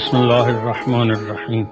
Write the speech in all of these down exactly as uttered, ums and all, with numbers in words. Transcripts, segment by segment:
بسم الله الرحمن الرحیم.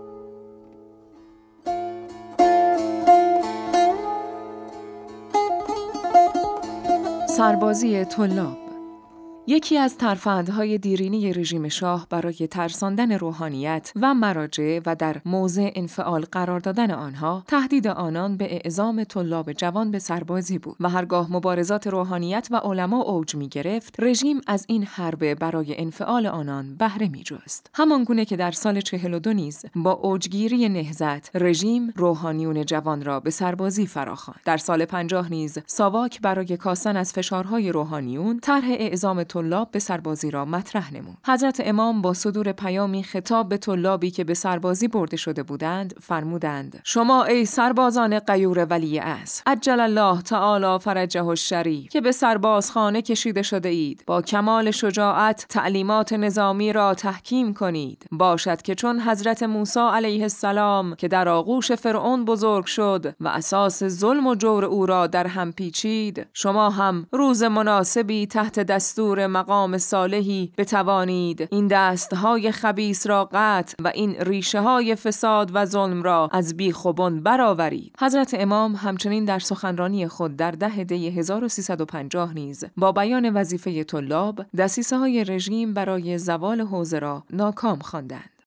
سربازی طلاب یکی از ترفندهای دیرینه رژیم شاه برای ترساندن روحانیت و مراجع و در موضع انفعال قرار دادن آنها تهدید آنان به اعزام طلاب جوان به سربازی بود و هرگاه مبارزات روحانیت و علما اوج می گرفت، رژیم از این حربه برای انفعال آنان بهره می جست. همانگونه که در سال چهل و دو نیز با اوجگیری نهضت رژیم روحانیون جوان را به سربازی فراخواند. در سال پنجاه نیز ساواک برای کاستن از فشارهای روحانیون طرح اعزام طلاب به سربازی را مطرح نمود. حضرت امام با صدور پیامی خطاب به طلابی که به سربازی برده شده بودند فرمودند: شما ای سربازان غیور ولی عصر، عجل الله تعالی فرجه الشریف، که به سربازخانه کشیده شده اید، با کمال شجاعت تعلیمات نظامی را تحکیم کنید. باشد که چون حضرت موسی علیه السلام که در آغوش فرعون بزرگ شد و اساس ظلم و جور او را در هم پیچید، شما هم روز مناسبی تحت دستور مقام صالحی بتوانید این دستهای خبیث را قطع و این ریشه های فساد و ظلم را از بیخ و بن برآورید. حضرت امام همچنین در سخنرانی خود در ده دی هزار و سیصد و پنجاه نیز با بیان وظیفه طلاب دسیسه های رژیم برای زوال حوزه را ناکام خواندند.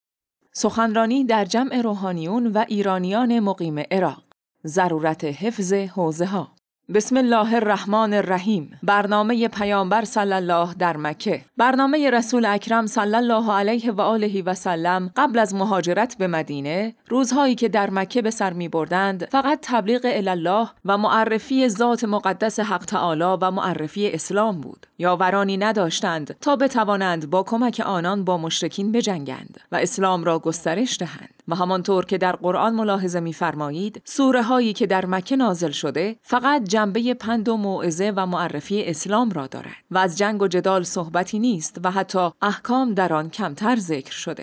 سخنرانی در جمع روحانیون و ایرانیان مقیم عراق. ضرورت حفظ حوزه ها. بسم الله الرحمن الرحیم. برنامه پیامبر صلی الله در مکه. برنامه رسول اکرم صلی الله علیه و آله و سلم قبل از مهاجرت به مدینه، روزهایی که در مکه به سر می بردند فقط تبلیغ الله و معرفی ذات مقدس حق تعالی و معرفی اسلام بود. یاورانی نداشتند تا بتوانند با کمک آنان با مشرکین بجنگند و اسلام را گسترش دهند. و همانطور که در قرآن ملاحظه می‌فرمایید، سوره هایی که در مکه نازل شده فقط جنبه پند و موعظه و معرفی اسلام را دارد و از جنگ و جدال صحبتی نیست و حتی احکام در آن کمتر ذکر شده.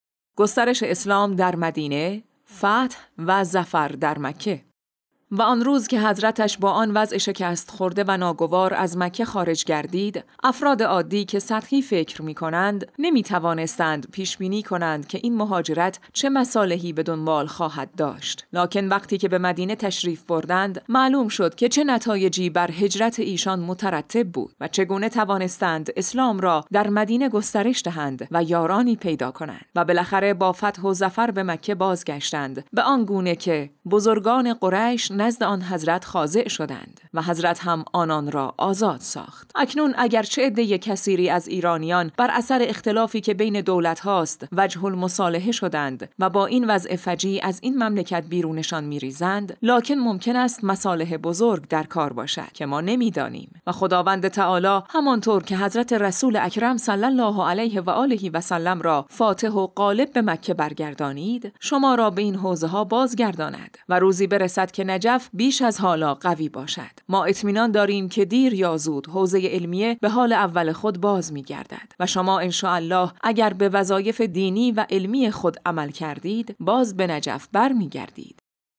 گسترش اسلام در مدینه، فتح و ظفر در مکه. و آن روز که حضرتش با آن وضع شکست خورده و ناگوار از مکه خارج گردید، افراد عادی که سطحی فکر می کنند نمی توانستند پیش بینی کنند که این مهاجرت چه مصالحی به دنبال خواهد داشت. لکن وقتی که به مدینه تشریف بردند، معلوم شد که چه نتایجی بر هجرت ایشان مترتب بود و چگونه توانستند اسلام را در مدینه گسترش دهند و یارانی پیدا کنند. و بالاخره با فتح و ظفر به مکه بازگشتند، به آن گونه که بزرگان قریش نزد آن حضرت خاضع شدند و حضرت هم آنان را آزاد ساخت. اکنون اگرچه عده کثیری از ایرانیان بر اثر اختلافی که بین دولت هاست وجه المصالحه شدند و با این وضع فجیع از این مملکت بیرونشان میریزند، لکن ممکن است مصالح بزرگ در کار باشد که ما نمیدانیم و خداوند تعالی همانطور که حضرت رسول اکرم صلی الله علیه و آله و سلم را فاتح و غالب به مکه برگردانید، شما را به این حوزه ها بازگرداند و روزی برسد که نجف بیش از حالا قوی باشد. ما اطمینان داریم که دیر یا زود حوزه علمیه به حال اول خود باز می گردد و شما انشاءالله اگر به وظایف دینی و علمی خود عمل کردید، باز به نجف بر می گردید.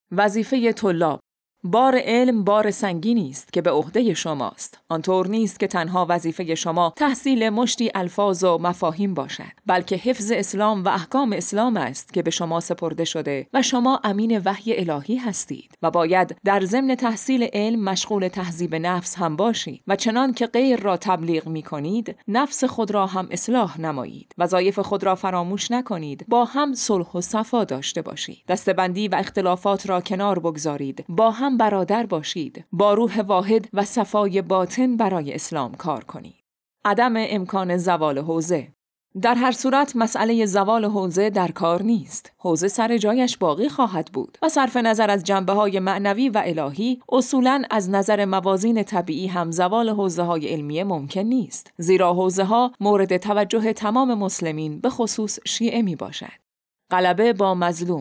وظیفه طلاب. بار علم بار سنگینی است که به عهده شماست. آنطور نیست که تنها وظیفه شما تحصیل مشتی الفاظ و مفاهیم باشد، بلکه حفظ اسلام و احکام اسلام است که به شما سپرده شده و شما امین وحی الهی هستید و باید در ضمن تحصیل علم مشغول تهذیب نفس هم باشید و چنان که غیر را تبلیغ می کنید، نفس خود را هم اصلاح نمایید. وظایف خود را فراموش نکنید، با هم صلح و صفا داشته باشید. دستبندی و اختلافات را کنار بگذارید، با هم برادر باشید، با روح واحد و صفای باطن برای اسلام کار کنید. عدم امکان زوال حوزه. در هر صورت مسئله زوال حوزه در کار نیست. حوزه سر جایش باقی خواهد بود و صرف نظر از جنبه‌های معنوی و الهی، اصولاً از نظر موازین طبیعی هم زوال حوزه‌های علمیه ممکن نیست، زیرا حوزه‌ها مورد توجه تمام مسلمین به خصوص شیعه می باشد. غلبه با مظلوم.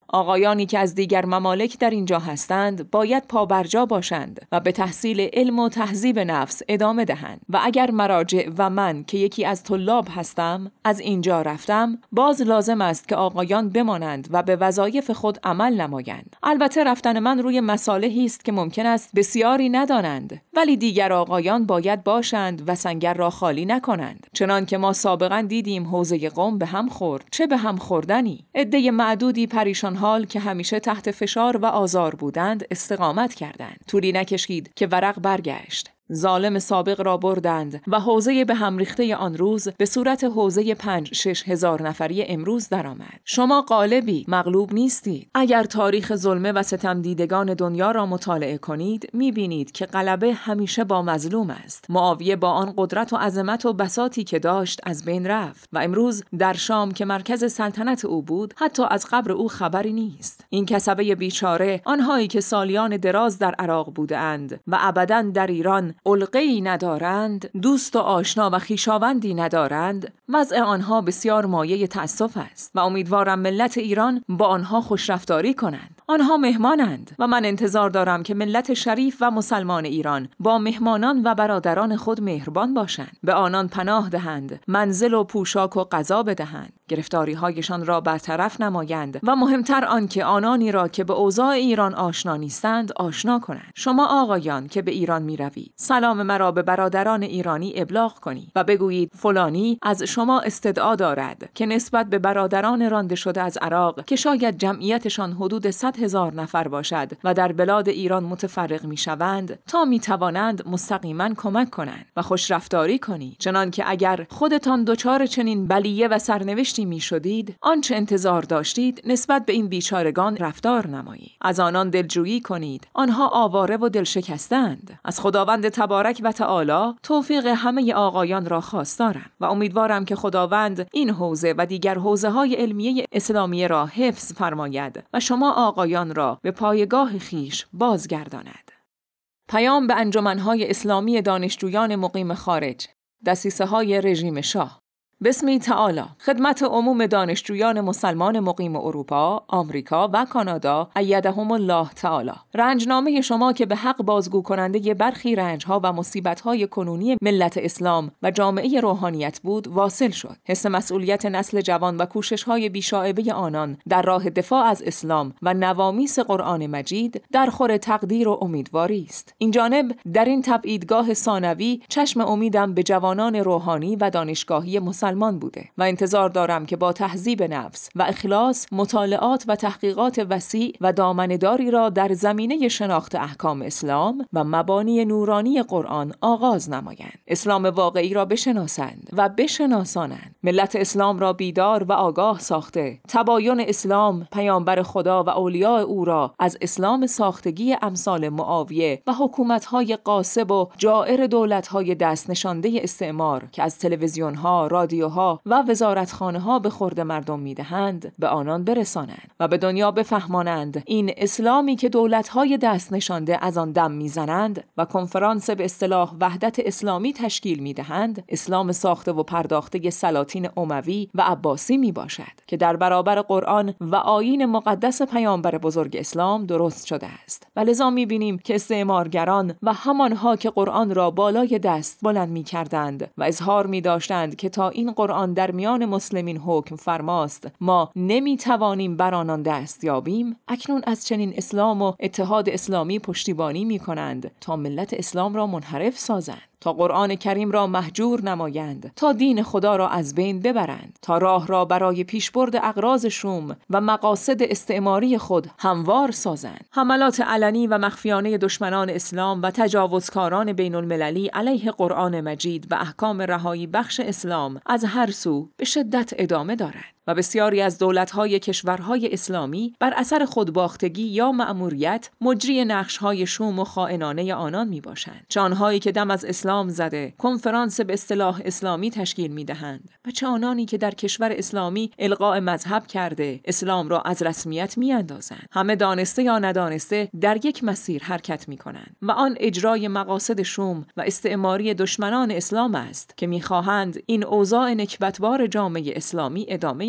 آقایانی که از دیگر ممالک در اینجا هستند باید پابرجا باشند و به تحصیل علم و تهذیب نفس ادامه دهند و اگر مراجع و من که یکی از طلاب هستم از اینجا رفتم، باز لازم است که آقایان بمانند و به وظایف خود عمل نمایند. البته رفتن من روی مصالحی است که ممکن است بسیاری ندانند، ولی دیگر آقایان باید باشند و سنگر را خالی نکنند. چنان که ما سابقا دیدیم حوزه قم به هم خورد، چه به هم خوردنی. عده معدودی پریشان حال که همیشه تحت فشار و آزار بودند استقامت کردند. طولی نکشید که ورق برگشت. ظالم سابق را بردند و حوزه به هم ریخته آن روز به صورت حوزه پنج شش هزار نفری امروز درآمد. شما غالبی، مغلوب نیستید. اگر تاریخ ظلمه و ستم دیدگان دنیا را مطالعه کنید، می‌بینید که غلبه همیشه با مظلوم است. معاویه با آن قدرت و عظمت و بساطی که داشت از بین رفت و امروز در شام که مرکز سلطنت او بود، حتی از قبر او خبری نیست. این کسبه بیچاره، آنهایی که سالیان دراز در عراق بودند و ابداً در ایران علقه‌ای ندارند، دوست و آشنا و خویشاوندی ندارند، وضع آنها بسیار مایه تأسف است و امیدوارم ملت ایران با آنها خوشرفتاری کنند. آنها مهمانند و من انتظار دارم که ملت شریف و مسلمان ایران با مهمانان و برادران خود مهربان باشند، به آنان پناه دهند، منزل و پوشاک و غذا بدهند، گرفتاری هایشان را برطرف نمایند و مهمتر آن که آنانی را که به اوضاع ایران آشنا نیستند آشنا کنند. شما آقایان که به ایران می روید، سلام مرا به برادران ایرانی ابلاغ کنید و بگویید فلانی از شما استدعا دارد که نسبت به برادران رانده شده از عراق که شاید جمعیتشان حدود صد هزار نفر باشد و در بلاد ایران متفرق می شوند، تا می توانند مستقیما کمک کنند و خوش رفتاری کنید، چنان که اگر خودتان دچار چنین بلیه و سرنوشتی می شدید، آنچه انتظار داشتید نسبت به این بیچارگان رفتار نمایید. از آنان دلجویی کنید، آنها آواره و دلشکستند. از خداوند تبارک و تعالی توفیق همه آقایان را خواستارم و امیدوارم که خداوند این حوزه و دیگر حوزه های علمیه اسلامی را حفظ فرماید و شما آقایان را به پایگاه خیش بازگرداند. پیام به انجمن‌های اسلامی دانشجویان مقیم خارج، دسیسه های رژیم شاه. بسمی تعالی خدمت عموم دانشجویان مسلمان مقیم اروپا، آمریکا و کانادا ایدهم الله تعالی. رنجنامه شما که به حق بازگو کننده برخی رنجها و مصیبت‌های کنونی ملت اسلام و جامعه روحانیت بود واصل شد. حس مسئولیت نسل جوان و کوشش‌های بی‌شائبه آنان در راه دفاع از اسلام و نوامیس قرآن مجید در خور تقدیر و امیدواری است. این جانب در این تبعیدگاه ثانوی چشم امیدم به جوانان روحانی و دانشگاهی مسلمان مسلمان بوده و انتظار دارم که با تهذیب نفس و اخلاص مطالعات و تحقیقات وسیع و دامنه‌داری را در زمینه شناخت احکام اسلام و مبانی نورانی قرآن آغاز نمایند. اسلام واقعی را بشناسند و بشناسانند. ملت اسلام را بیدار و آگاه ساخته، تباین اسلام، پیامبر خدا و اولیاء او را از اسلام ساختگی امثال معاویه و حکومت‌های غاصب و جائر دولت‌های دست نشانده استعمار که از تلویزیون‌ها، رادیوها و وزارتخانه‌ها به خورد مردم می‌دهند به آنان برسانند و به دنیا بفهمانند این اسلامی که دولت‌های دست نشانده از آن دم می‌زنند و کنفرانس به اصطلاح وحدت اسلامی تشکیل می‌دهند، اسلام ساخته و پرداخته سلاطین اموی و عباسی میباشد که در برابر قرآن و آیین مقدس پیامبر بزرگ اسلام درست شده است. و لذا میبینیم که استعمارگران و همانها که قرآن را بالای دست بلند میکردند و اظهار میداشتند که تا این قرآن در میان مسلمین حکم فرماست ما نمیتوانیم بر آنان دست یابیم، اکنون از چنین اسلام و اتحاد اسلامی پشتیبانی میکنند تا ملت اسلام را منحرف سازند، تا قرآن کریم را مهجور نمایند، تا دین خدا را از بین ببرند، تا راه را برای پیشبرد اغراض شوم و مقاصد استعماری خود هموار سازند. حملات علنی و مخفیانه دشمنان اسلام و تجاوزکاران بین المللی علیه قرآن مجید و احکام رهایی بخش اسلام از هر سو به شدت ادامه دارد و بسیاری از دولت‌های کشورهای اسلامی بر اثر خودباختگی یا مأموریت مجری نقش‌های شوم و خائنانه آنان میباشند. چه آنهایی که دم از اسلام زده کنفرانس به اصطلاح اسلامی تشکیل میدهند و چه آنانی که در کشور اسلامی الغاء مذهب کرده اسلام را از رسمیت میاندازند. همه دانسته یا ندانسته در یک مسیر حرکت میکنند و آن اجرای مقاصد شوم و استعماری دشمنان اسلام است که میخواهند این اوضاع نکبتبار جامعه اسلامی ادامه یابد.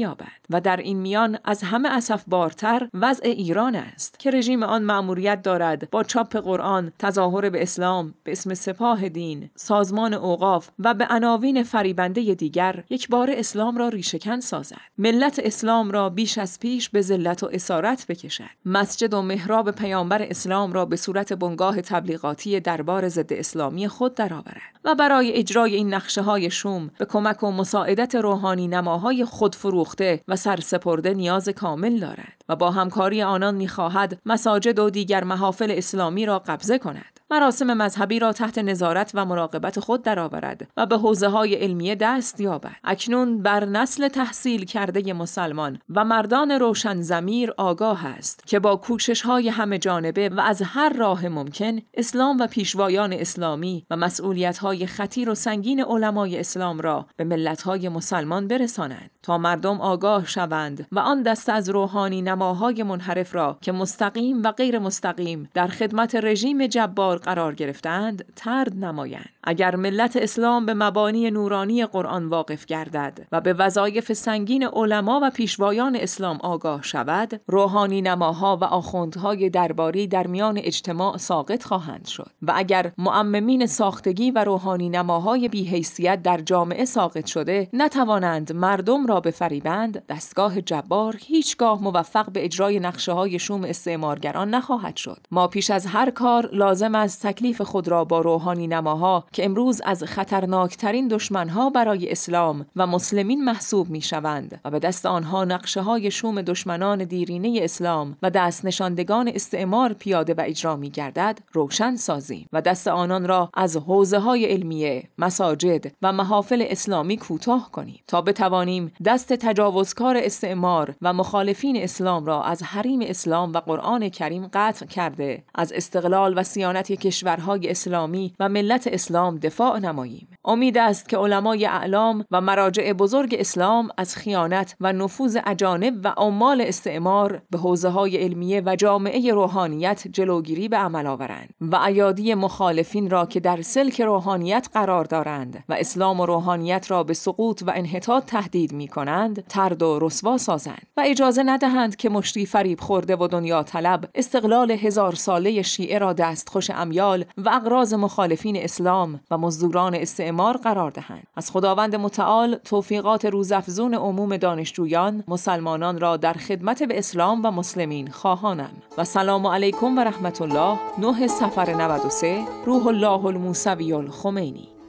نیابد. و در این میان از همه اسفبارتر وضع ایران است که رژیم آن مأموریت دارد با چاپ قرآن، تظاهر به اسلام به اسم سپاه دین، سازمان اوقاف و به عناوین فریبنده دیگر یک بار اسلام را ریشه‌کن سازد. ملت اسلام را بیش از پیش به ذلت و اسارت بکشد. مسجد و محراب پیامبر اسلام را به صورت بنگاه تبلیغاتی دربار ضد اسلامی خود درآورد و برای اجرای این نقشه‌های شوم به کمک و مساعدت روحانی نماهای خودفروخته و سرسپرده نیاز کامل دارد و با همکاری آنان می‌خواهد مساجد و دیگر محافل اسلامی را قبضه کند. مراسم مذهبی را تحت نظارت و مراقبت خود درآورد و به حوزه‌های علمیه دست یابد. اکنون بر نسل تحصیل کرده مسلمان و مردان روشن ضمیر آگاه است که با کوشش‌های همه جانبه و از هر راه ممکن اسلام و پیشوایان اسلامی و مسئولیت‌های خطیر و سنگین علمای اسلام را به ملت‌های مسلمان برسانند تا مردم آگاه شوند و آن دسته از روحانی نماهای منحرف را که مستقیم و غیر مستقیم در خدمت رژیم جبار قرار گرفتند طرد نمایند. اگر ملت اسلام به مبانی نورانی قرآن واقف گردد و به وظایف سنگین علما و پیشوایان اسلام آگاه شود، روحانی نماها و آخوندهای درباری در میان اجتماع ساقط خواهند شد و اگر معممین ساختگی و روحانی نماهای بی‌حیثیت در جامعه ساقط شده نتوانند مردم را بفریبند، دستگاه جبار هیچگاه موفق به اجرای نقشه‌های شوم استعمارگران نخواهد شد. ما پیش از هر کار لازم است تکلیف خود را با روحانی نماها که امروز از خطرناکترین دشمنها برای اسلام و مسلمین محسوب می‌شوند و به دست آنها نقشه‌های شوم دشمنان دیرینه اسلام و دست نشاندگان استعمار پیاده و اجرا می‌گردد روشن سازیم و دست آنان را از حوزه‌های علمیه، مساجد و محافل اسلامی کوتاه کنیم تا بتوانیم دست تجاوزکار استعمار و مخالفین اسلام را از حریم اسلام و قرآن کریم قطع کرده از استقلال و صیانت کشورهای اسلامی و ملت اسلام دفاع نماییم. امید است که علمای اعلام و مراجع بزرگ اسلام از خیانت و نفوذ اجانب و عمال استعمار به حوزه‌های علمیه و جامعه روحانیت جلوگیری به عمل آورند و ایادی مخالفین را که در سلک روحانیت قرار دارند و اسلام و روحانیت را به سقوط و انحطاط تهدید می‌کنند طرد و رسوا سازند و اجازه ندهند که مشتی فریب خورده و دنیا طلب استقلال هزار ساله شیعه را دستخوش امیال و اغراض مخالفین اسلام و مزدوران استعمار قرار دهند. از خداوند متعال توفیقات روزافزون عموم دانشجویان مسلمانان را در خدمت به اسلام و مسلمین خواهانم. و سلام علیکم و رحمت الله. نه صفر نود و سه روح الله الموسوی الخمینی.